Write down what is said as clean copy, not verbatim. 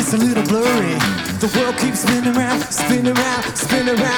a little blurry. The world keeps spinning around, spinning around, spinning around.